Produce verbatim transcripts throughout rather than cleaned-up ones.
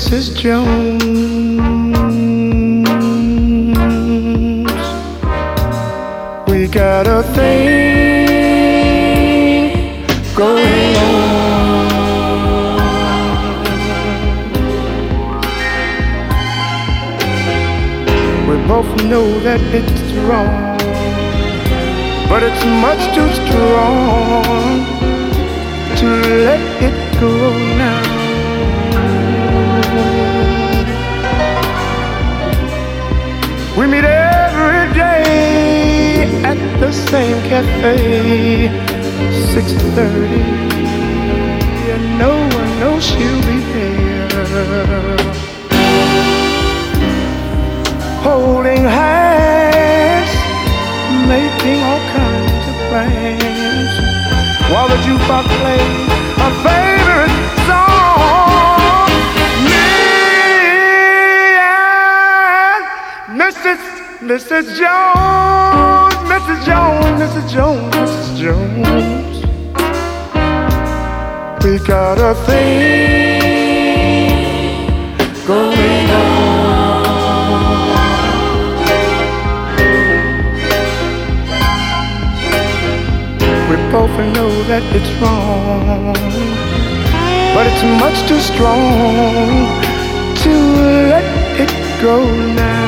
Missus Jones. We got a thing going on. We both know that it's wrong, but it's much too strong to let it go now. We meet every day at the same cafe, six thirty, and no one knows she'll be there. Holding hands, making all kinds of plans, while the jukebox plays our favorite song. Me and Missus Missus Jones, Missus Jones, Missus Jones, Missus Jones. We got a thing going on. We both know that it's wrong, but it's much too strong to let it go now.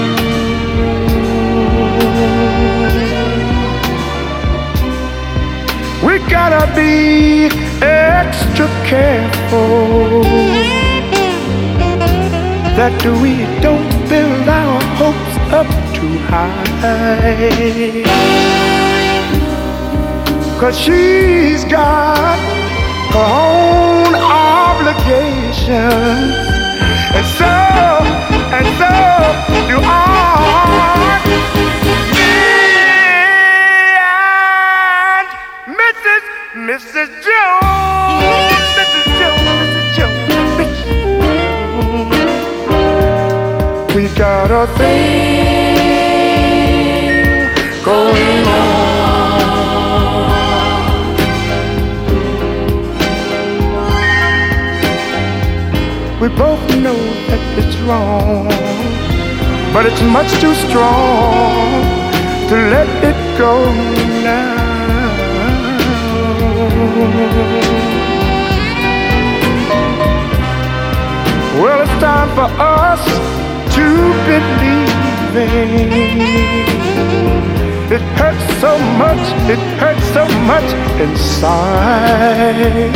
We gotta be extra careful that we don't build our hopes up too high, 'cause she's got her own obligations, and so, and so do I. Me and Missus Missus Jones, Missus Jones, Missus Jones, Missus Jones. We got a thing going on. We both know that it's wrong, but it's much too strong to let it go now. Well, it's time for us to believe in. It hurts so much, it hurts so much inside.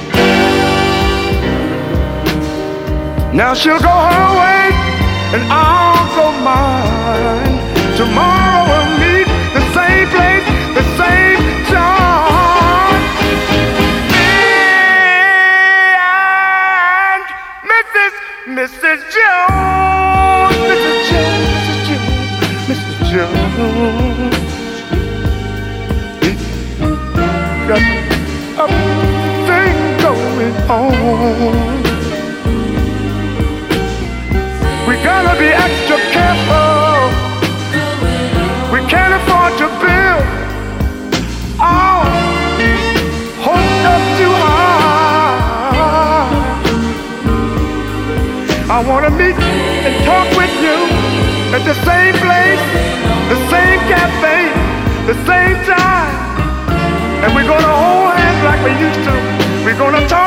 Now she'll go her way and I'll go mine. Tomorrow we'll meet the same place, the same time. Me and Missus Missus Jones, Missus Jones, Missus Jones, Missus Jones. We got a thing going on. We gotta be extra careful. We can't afford to build our hopes up too high. I wanna meet and talk with you at the same place, the same cafe, the same time. And we're gonna hold hands like we used to. We're gonna talk